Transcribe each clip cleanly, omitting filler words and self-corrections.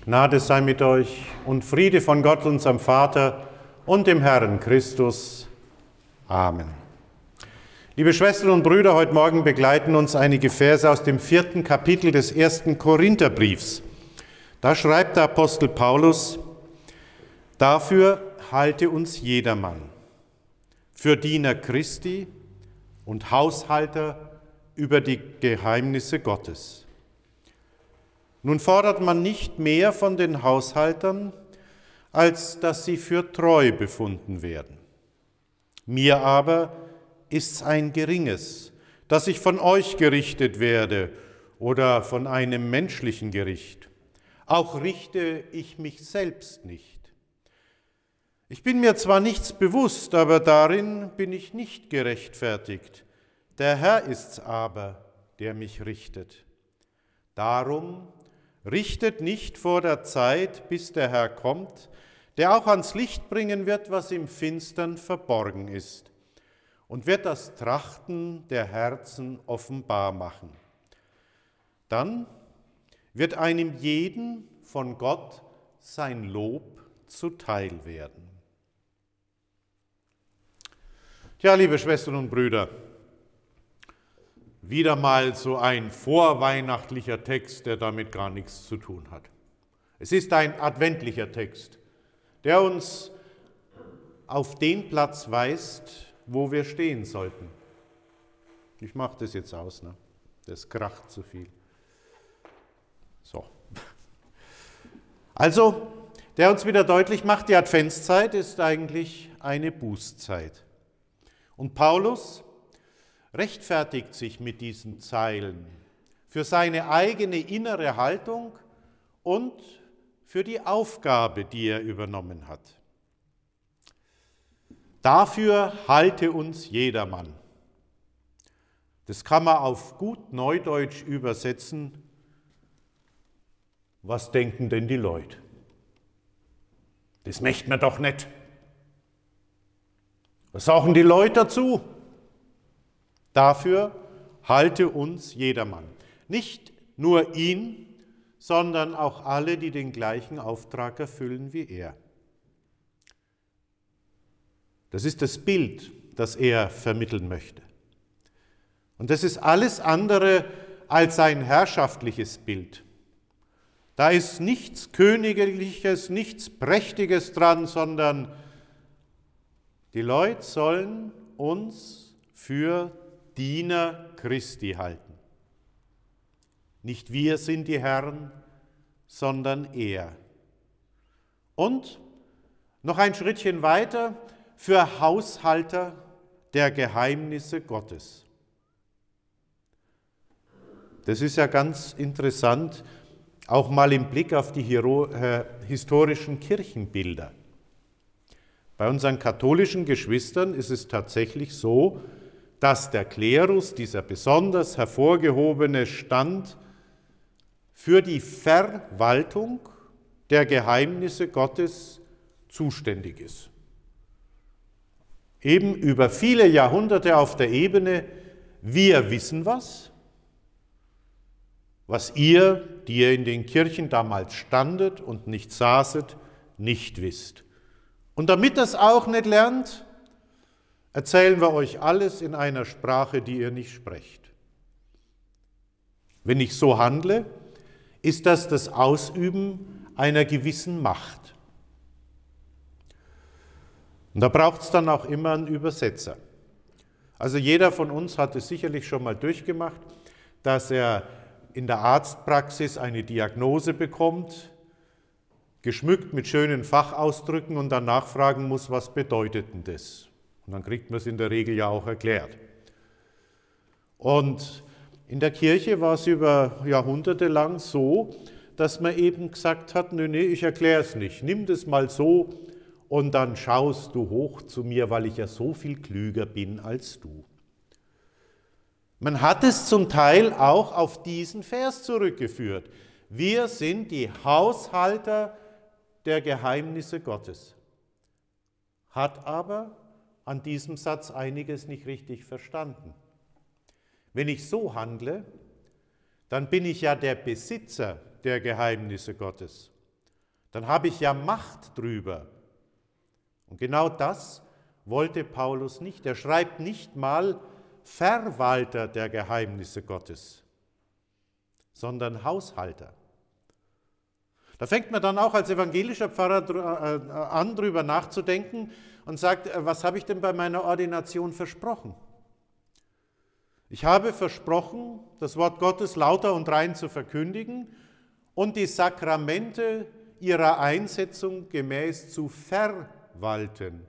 Gnade sei mit euch und Friede von Gott, unserem Vater und dem Herrn Christus. Amen. Liebe Schwestern und Brüder, heute Morgen begleiten uns einige Verse aus dem 4. Kapitel des 1. Korintherbriefs. Da schreibt der Apostel Paulus: Dafür halte uns jedermann für Diener Christi und Haushalter über die Geheimnisse Gottes. Nun fordert man nicht mehr von den Haushaltern, als dass sie für treu befunden werden. Mir aber ist's ein geringes, dass ich von euch gerichtet werde oder von einem menschlichen Gericht. Auch richte ich mich selbst nicht. Ich bin mir zwar nichts bewusst, aber darin bin ich nicht gerechtfertigt. Der Herr ist's aber, der mich richtet. Darum richtet nicht vor der Zeit, bis der Herr kommt, der auch ans Licht bringen wird, was im Finstern verborgen ist, und wird das Trachten der Herzen offenbar machen. Dann wird einem jeden von Gott sein Lob zuteil werden. Tja, liebe Schwestern und Brüder, wieder mal so ein vorweihnachtlicher Text, der damit gar nichts zu tun hat. Es ist ein adventlicher Text, der uns auf den Platz weist, wo wir stehen sollten. Ich mache das jetzt aus, ne? Das kracht zu viel. So. Also, der uns wieder deutlich macht, die Adventszeit ist eigentlich eine Bußzeit. Und Paulus rechtfertigt sich mit diesen Zeilen für seine eigene innere Haltung und für die Aufgabe, die er übernommen hat. Dafür halte uns jedermann. Das kann man auf gut Neudeutsch übersetzen. Was denken denn die Leute? Das möchten wir doch nicht. Was sagen die Leute dazu? Dafür halte uns jedermann. Nicht nur ihn, sondern auch alle, die den gleichen Auftrag erfüllen wie er. Das ist das Bild, das er vermitteln möchte. Und das ist alles andere als ein herrschaftliches Bild. Da ist nichts Königliches, nichts Prächtiges dran, sondern die Leute sollen uns für Diener Christi halten. Nicht wir sind die Herren, sondern er. Und noch ein Schrittchen weiter, für Haushalter der Geheimnisse Gottes. Das ist ja ganz interessant, auch mal im Blick auf die historischen Kirchenbilder. Bei unseren katholischen Geschwistern ist es tatsächlich so, dass der Klerus, dieser besonders hervorgehobene Stand, für die Verwaltung der Geheimnisse Gottes zuständig ist. Eben über viele Jahrhunderte auf der Ebene, wir wissen was ihr, die ihr in den Kirchen damals standet und nicht saßet, nicht wisst. Und damit das auch nicht lernt, erzählen wir euch alles in einer Sprache, die ihr nicht sprecht. Wenn ich so handle, ist das das Ausüben einer gewissen Macht. Und da braucht es dann auch immer einen Übersetzer. Also jeder von uns hat es sicherlich schon mal durchgemacht, dass er in der Arztpraxis eine Diagnose bekommt, geschmückt mit schönen Fachausdrücken und dann nachfragen muss, was bedeutet denn das? Und dann kriegt man es in der Regel ja auch erklärt. Und in der Kirche war es über Jahrhunderte lang so, dass man eben gesagt hat, nee, ich erkläre es nicht, nimm das mal so und dann schaust du hoch zu mir, weil ich ja so viel klüger bin als du. Man hat es zum Teil auch auf diesen Vers zurückgeführt. Wir sind die Haushalter der Geheimnisse Gottes. Hat aber an diesem Satz einiges nicht richtig verstanden. Wenn ich so handle, dann bin ich ja der Besitzer der Geheimnisse Gottes. dann habe ich ja Macht drüber. Und genau das wollte Paulus nicht. Er schreibt nicht mal Verwalter der Geheimnisse Gottes, sondern Haushalter. Da fängt man dann auch als evangelischer Pfarrer an, drüber nachzudenken und sagt, was habe ich denn bei meiner Ordination versprochen? Ich habe versprochen, das Wort Gottes lauter und rein zu verkündigen und die Sakramente ihrer Einsetzung gemäß zu verwalten.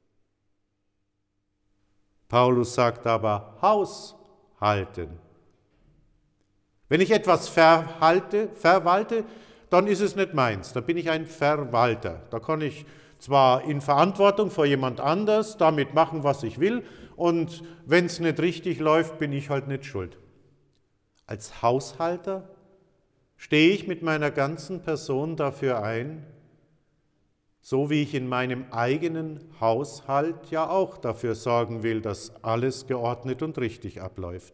Paulus sagt aber Haushalten. Wenn ich etwas verwalte, dann ist es nicht meins, da bin ich ein Verwalter. Da kann ich zwar in Verantwortung vor jemand anders damit machen, was ich will, und wenn es nicht richtig läuft, bin ich halt nicht schuld. Als Haushalter stehe ich mit meiner ganzen Person dafür ein, so wie ich in meinem eigenen Haushalt ja auch dafür sorgen will, dass alles geordnet und richtig abläuft.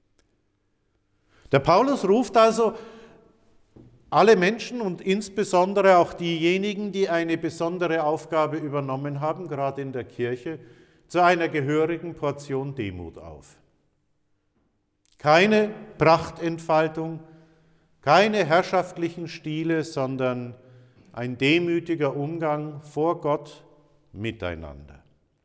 Der Paulus ruft also alle Menschen und insbesondere auch diejenigen, die eine besondere Aufgabe übernommen haben, gerade in der Kirche, zu einer gehörigen Portion Demut auf. Keine Prachtentfaltung, keine herrschaftlichen Stile, sondern ein demütiger Umgang vor Gott miteinander.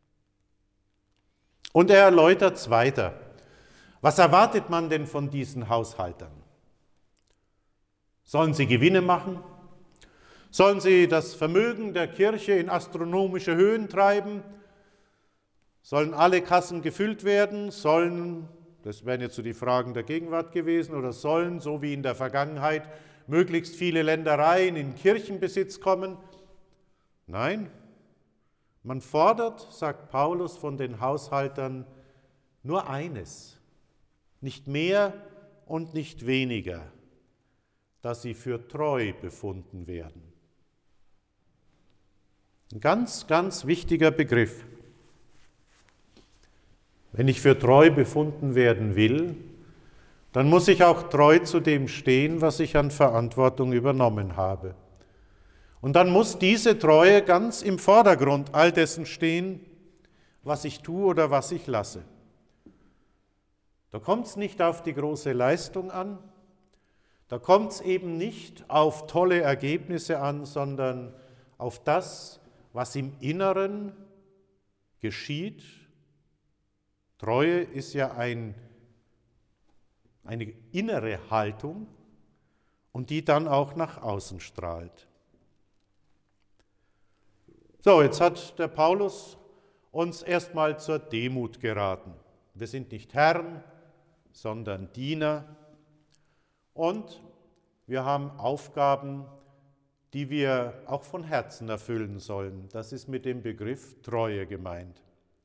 Und er erläutert weiter, was erwartet man denn von diesen Haushaltern? Sollen sie Gewinne machen? Sollen sie das Vermögen der Kirche in astronomische Höhen treiben? Sollen alle Kassen gefüllt werden? Das wären jetzt so die Fragen der Gegenwart gewesen, oder sollen, so wie in der Vergangenheit, möglichst viele Ländereien in Kirchenbesitz kommen? Nein, man fordert, sagt Paulus, von den Haushaltern nur eines, nicht mehr und nicht weniger, dass sie für treu befunden werden. Ein ganz, ganz wichtiger Begriff. Wenn ich für treu befunden werden will, dann muss ich auch treu zu dem stehen, was ich an Verantwortung übernommen habe. Und dann muss diese Treue ganz im Vordergrund all dessen stehen, was ich tue oder was ich lasse. Da kommt es nicht auf die große Leistung an, da kommt es eben nicht auf tolle Ergebnisse an, sondern auf das, was im Inneren geschieht. Treue ist ja eine innere Haltung und die dann auch nach außen strahlt. So, jetzt hat der Paulus uns erstmal zur Demut geraten. Wir sind nicht Herren, sondern Diener. Und wir haben Aufgaben, die wir auch von Herzen erfüllen sollen. Das ist mit dem Begriff Treue gemeint.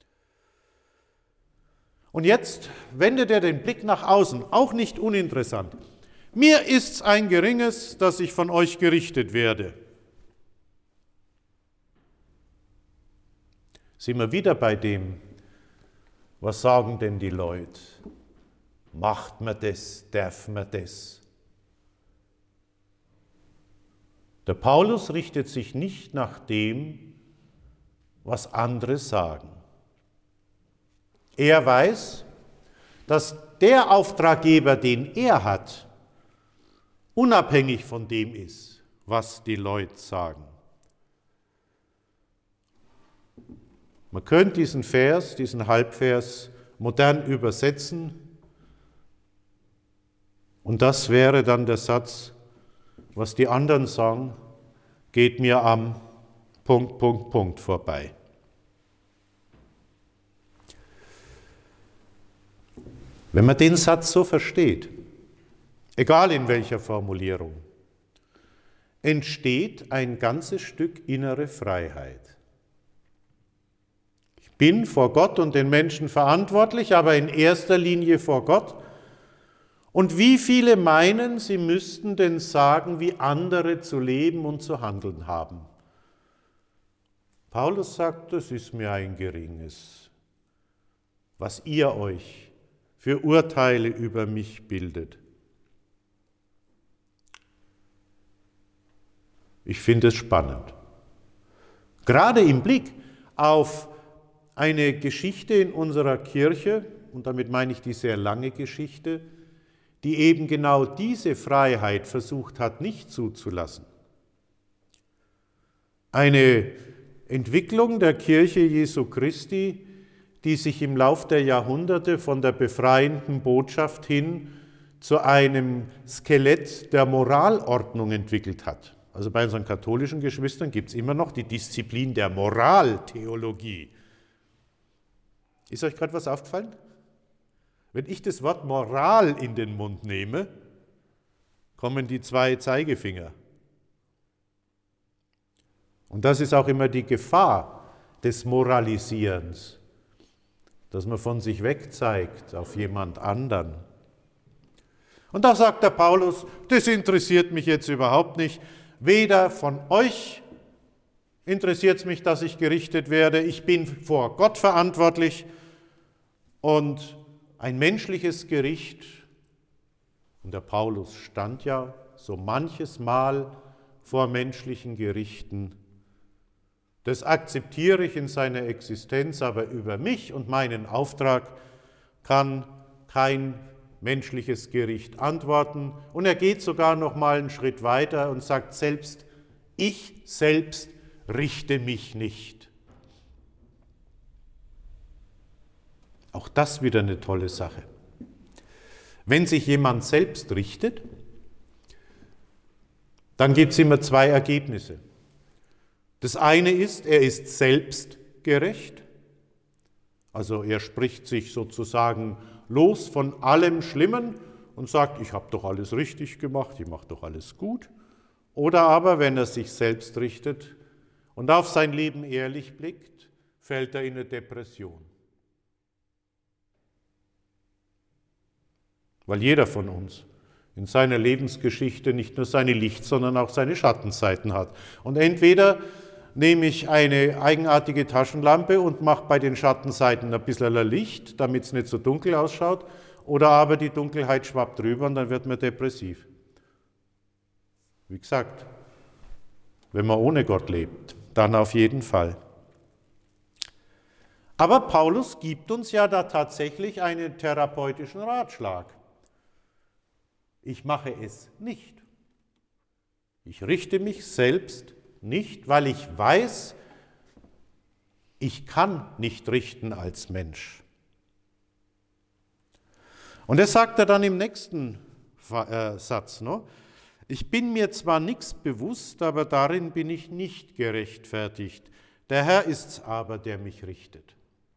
Und jetzt wendet er den Blick nach außen, auch nicht uninteressant. Mir ist's ein geringes, dass ich von euch gerichtet werde. Sind wir wieder bei dem, was sagen denn die Leute? Macht man das, darf man das? Der Paulus richtet sich nicht nach dem, was andere sagen. Er weiß, dass der Auftraggeber, den er hat, unabhängig von dem ist, was die Leute sagen. Man könnte diesen Vers, diesen Halbvers modern übersetzen und das wäre dann der Satz, was die anderen sagen, geht mir am ... vorbei. Wenn man den Satz so versteht, egal in welcher Formulierung, entsteht ein ganzes Stück innere Freiheit. Ich bin vor Gott und den Menschen verantwortlich, aber in erster Linie vor Gott. Und wie viele meinen, sie müssten denn sagen, wie andere zu leben und zu handeln haben? Paulus sagt, das ist mir ein geringes, was ihr euch für Urteile über mich bildet. Ich finde es spannend. Gerade im Blick auf eine Geschichte in unserer Kirche, und damit meine ich die sehr lange Geschichte, die eben genau diese Freiheit versucht hat, nicht zuzulassen. Eine Entwicklung der Kirche Jesu Christi, die sich im Lauf der Jahrhunderte von der befreienden Botschaft hin zu einem Skelett der Moralordnung entwickelt hat. Also bei unseren katholischen Geschwistern gibt es immer noch die Disziplin der Moraltheologie. Ist euch gerade was aufgefallen? Wenn ich das Wort Moral in den Mund nehme, kommen die 2 Zeigefinger. Und das ist auch immer die Gefahr des Moralisierens, dass man von sich weg zeigt auf jemand anderen. Und da sagt der Paulus, das interessiert mich jetzt überhaupt nicht. Weder von euch interessiert es mich, dass ich gerichtet werde. Ich bin vor Gott verantwortlich und ein menschliches Gericht, und der Paulus stand ja so manches Mal vor menschlichen Gerichten, das akzeptiere ich in seiner Existenz, aber über mich und meinen Auftrag kann kein menschliches Gericht antworten. Und er geht sogar noch mal einen Schritt weiter und sagt selbst, ich selbst richte mich nicht. Auch das wieder eine tolle Sache. Wenn sich jemand selbst richtet, dann gibt es immer 2 Ergebnisse. Das eine ist, er ist selbstgerecht, also er spricht sich sozusagen los von allem Schlimmen und sagt, ich habe doch alles richtig gemacht, ich mache doch alles gut. Oder aber, wenn er sich selbst richtet und auf sein Leben ehrlich blickt, fällt er in eine Depression. Weil jeder von uns in seiner Lebensgeschichte nicht nur seine Licht-, sondern auch seine Schattenseiten hat. Und entweder nehme ich eine eigenartige Taschenlampe und mache bei den Schattenseiten ein bisschen Licht, damit es nicht so dunkel ausschaut, oder aber die Dunkelheit schwappt drüber und dann wird man depressiv. Wie gesagt, wenn man ohne Gott lebt, dann auf jeden Fall. Aber Paulus gibt uns ja da tatsächlich einen therapeutischen Ratschlag. Ich mache es nicht. Ich richte mich selbst nicht, weil ich weiß, ich kann nicht richten als Mensch. Und das sagt er dann im nächsten Satz. Ne? Ich bin mir zwar nichts bewusst, aber darin bin ich nicht gerechtfertigt. Der Herr ist's aber, der mich richtet.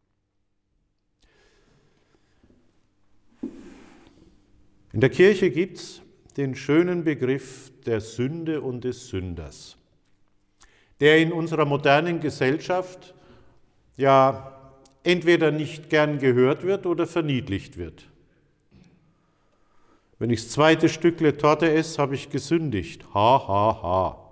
In der Kirche gibt es den schönen Begriff der Sünde und des Sünders, der in unserer modernen Gesellschaft ja entweder nicht gern gehört wird oder verniedlicht wird. Wenn ich das 2. Stückle Torte esse, habe ich gesündigt. Ha, ha, ha.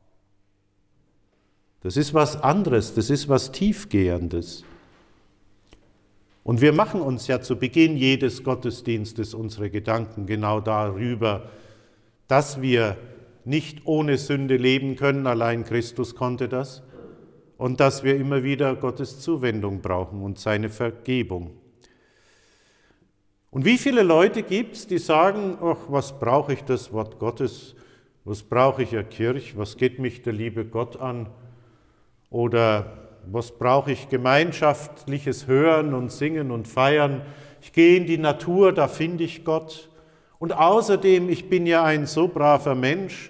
Das ist was anderes, das ist was Tiefgehendes. Und wir machen uns ja zu Beginn jedes Gottesdienstes unsere Gedanken genau darüber, dass wir nicht ohne Sünde leben können, allein Christus konnte das, und dass wir immer wieder Gottes Zuwendung brauchen und seine Vergebung. Und wie viele Leute gibt es, die sagen, ach, was brauche ich das Wort Gottes, was brauche ich eine Kirche, was geht mich der liebe Gott an, oder was brauche ich gemeinschaftliches Hören und Singen und Feiern, ich gehe in die Natur, da finde ich Gott. Und außerdem, ich bin ja ein so braver Mensch,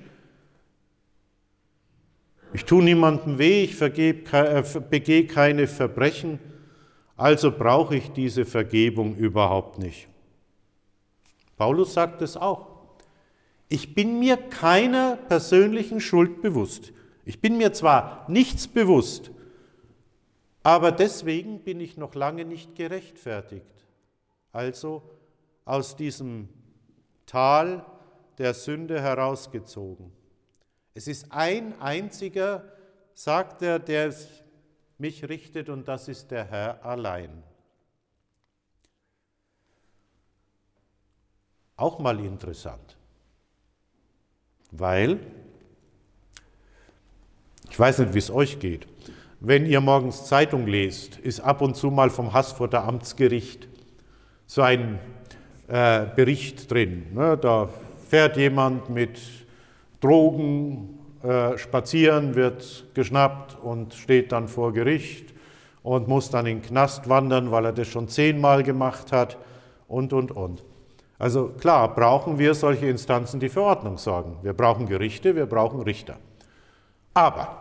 ich tue niemandem weh, ich begehe keine Verbrechen, also brauche ich diese Vergebung überhaupt nicht. Paulus sagt es auch. Ich bin mir keiner persönlichen Schuld bewusst. Ich bin mir zwar nichts bewusst, aber deswegen bin ich noch lange nicht gerechtfertigt. Also aus diesem Tal der Sünde herausgezogen. Es ist ein einziger, sagt er, der mich richtet, und das ist der Herr allein. Auch mal interessant, weil Ich weiß nicht, wie es euch geht. Wenn ihr morgens Zeitung lest, ist ab und zu mal vom Haßfurter Amtsgericht so ein Bericht drin. Ne? Da fährt jemand mit Drogen spazieren, wird geschnappt und steht dann vor Gericht und muss dann in den Knast wandern, weil er das schon 10-mal gemacht hat und. Also klar, brauchen wir solche Instanzen, die für Ordnung sorgen. Wir brauchen Gerichte, wir brauchen Richter. Aber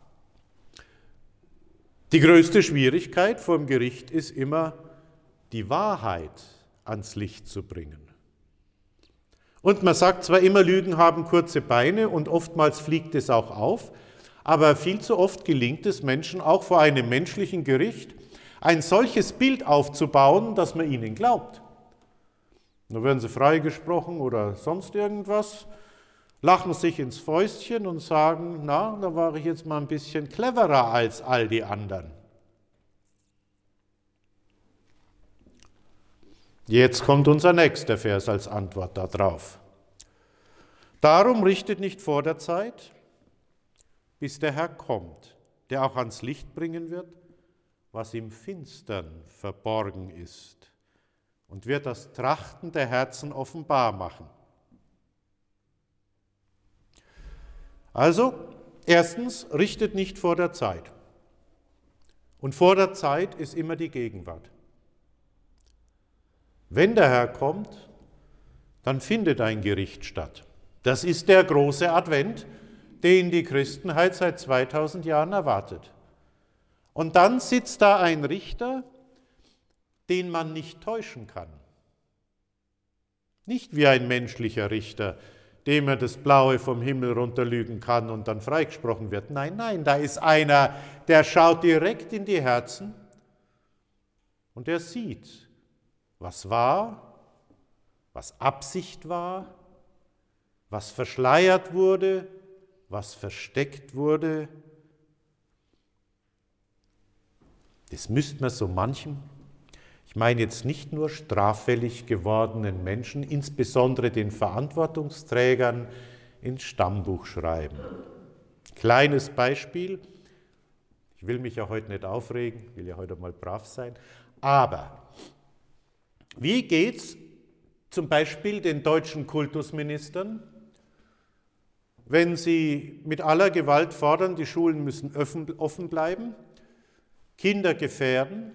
die größte Schwierigkeit vor dem Gericht ist immer, die Wahrheit ans Licht zu bringen. Und man sagt zwar immer, Lügen haben kurze Beine und oftmals fliegt es auch auf, aber viel zu oft gelingt es Menschen auch vor einem menschlichen Gericht, ein solches Bild aufzubauen, dass man ihnen glaubt. Da werden sie freigesprochen oder sonst irgendwas, lachen sich ins Fäustchen und sagen, na, da war ich jetzt mal ein bisschen cleverer als all die anderen. Jetzt kommt unser nächster Vers als Antwort darauf. Darum richtet nicht vor der Zeit, bis der Herr kommt, der auch ans Licht bringen wird, was im Finstern verborgen ist, und wird das Trachten der Herzen offenbar machen. Also, erstens, richtet nicht vor der Zeit. Und vor der Zeit ist immer die Gegenwart. Wenn der Herr kommt, dann findet ein Gericht statt. Das ist der große Advent, den die Christenheit seit 2000 Jahren erwartet. Und dann sitzt da ein Richter, den man nicht täuschen kann. Nicht wie ein menschlicher Richter, dem er das Blaue vom Himmel runterlügen kann und dann freigesprochen wird. Nein, da ist einer, der schaut direkt in die Herzen und der sieht, was war, was Absicht war, was verschleiert wurde, was versteckt wurde. Das müsste man so manchem, ich meine jetzt nicht nur straffällig gewordenen Menschen, insbesondere den Verantwortungsträgern, ins Stammbuch schreiben. Kleines Beispiel, ich will mich ja heute nicht aufregen, will ja heute mal brav sein, aber wie geht es zum Beispiel den deutschen Kultusministern, wenn sie mit aller Gewalt fordern, die Schulen müssen offen bleiben, Kinder gefährden,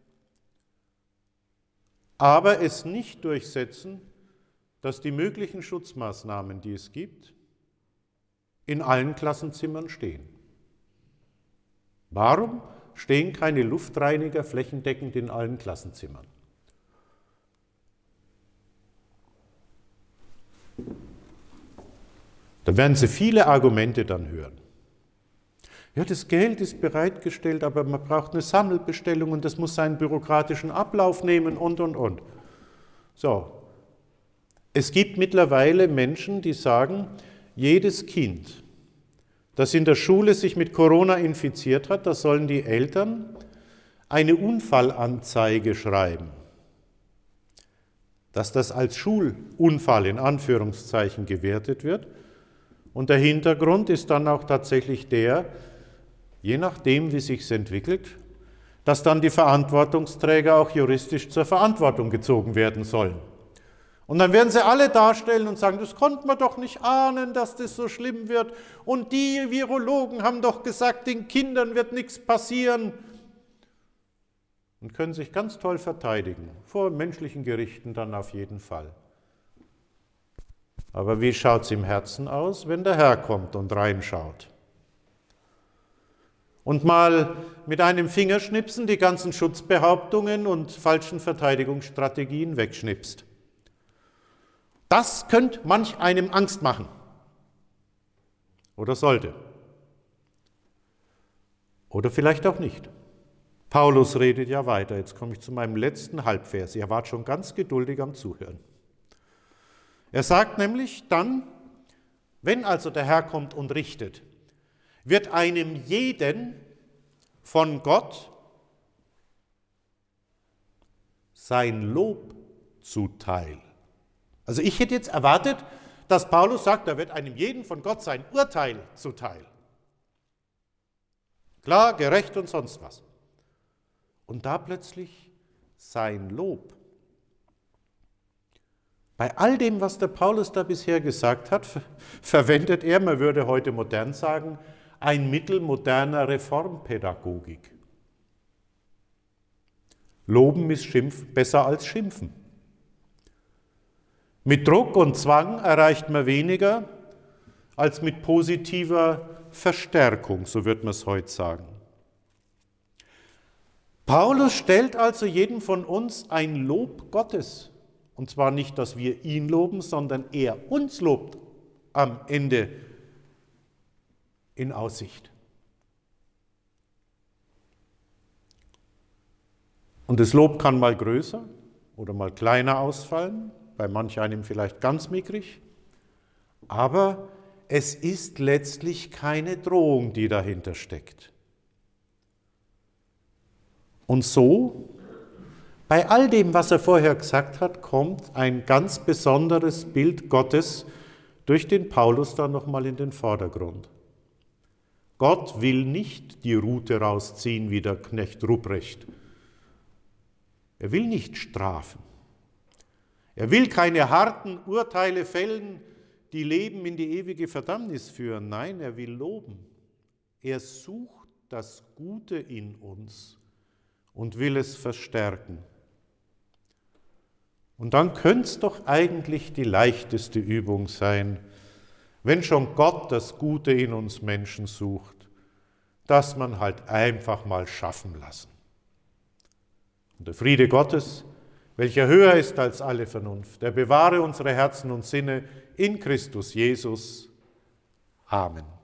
aber es nicht durchsetzen, dass die möglichen Schutzmaßnahmen, die es gibt, in allen Klassenzimmern stehen? Warum stehen keine Luftreiniger flächendeckend in allen Klassenzimmern? Da werden Sie viele Argumente dann hören. Ja, das Geld ist bereitgestellt, aber man braucht eine Sammelbestellung und das muss seinen bürokratischen Ablauf nehmen und. So, es gibt mittlerweile Menschen, die sagen, jedes Kind, das in der Schule sich mit Corona infiziert hat, da sollen die Eltern eine Unfallanzeige schreiben. Dass das als Schulunfall in Anführungszeichen gewertet wird. Und der Hintergrund ist dann auch tatsächlich der, je nachdem, wie sich's entwickelt, dass dann die Verantwortungsträger auch juristisch zur Verantwortung gezogen werden sollen. Und dann werden sie alle darstellen und sagen, das konnte man doch nicht ahnen, dass das so schlimm wird. Und die Virologen haben doch gesagt, den Kindern wird nichts passieren. Und können sich ganz toll verteidigen, vor menschlichen Gerichten dann auf jeden Fall. Aber wie schaut es im Herzen aus, wenn der Herr kommt und reinschaut? Und mal mit einem Fingerschnipsen die ganzen Schutzbehauptungen und falschen Verteidigungsstrategien wegschnipst. Das könnte manch einem Angst machen. Oder sollte. Oder vielleicht auch nicht. Paulus redet ja weiter. Jetzt komme ich zu meinem letzten Halbvers. Ihr wart schon ganz geduldig am Zuhören. Er sagt nämlich dann, wenn also der Herr kommt und richtet, wird einem jeden von Gott sein Lob zuteil. Also ich hätte jetzt erwartet, dass Paulus sagt, da wird einem jeden von Gott sein Urteil zuteil. Klar, gerecht und sonst was. Und da plötzlich sein Lob. Bei all dem, was der Paulus da bisher gesagt hat, verwendet er, man würde heute modern sagen, ein Mittel moderner Reformpädagogik. Loben ist besser als Schimpfen. Mit Druck und Zwang erreicht man weniger als mit positiver Verstärkung, so wird man es heute sagen. Paulus stellt also jedem von uns ein Lob Gottes. Und zwar nicht, dass wir ihn loben, sondern er uns lobt am Ende in Aussicht. Und das Lob kann mal größer oder mal kleiner ausfallen, bei manch einem vielleicht ganz mickrig, aber es ist letztlich keine Drohung, die dahinter steckt. Und so, bei all dem, was er vorher gesagt hat, kommt ein ganz besonderes Bild Gottes durch den Paulus dann nochmal in den Vordergrund. Gott will nicht die Rute rausziehen wie der Knecht Ruprecht. Er will nicht strafen. Er will keine harten Urteile fällen, die Leben in die ewige Verdammnis führen. Nein, er will loben. Er sucht das Gute in uns und will es verstärken. Und dann könnte es doch eigentlich die leichteste Übung sein, wenn schon Gott das Gute in uns Menschen sucht, dass man halt einfach mal schaffen lassen. Und der Friede Gottes, welcher höher ist als alle Vernunft, der bewahre unsere Herzen und Sinne in Christus Jesus. Amen.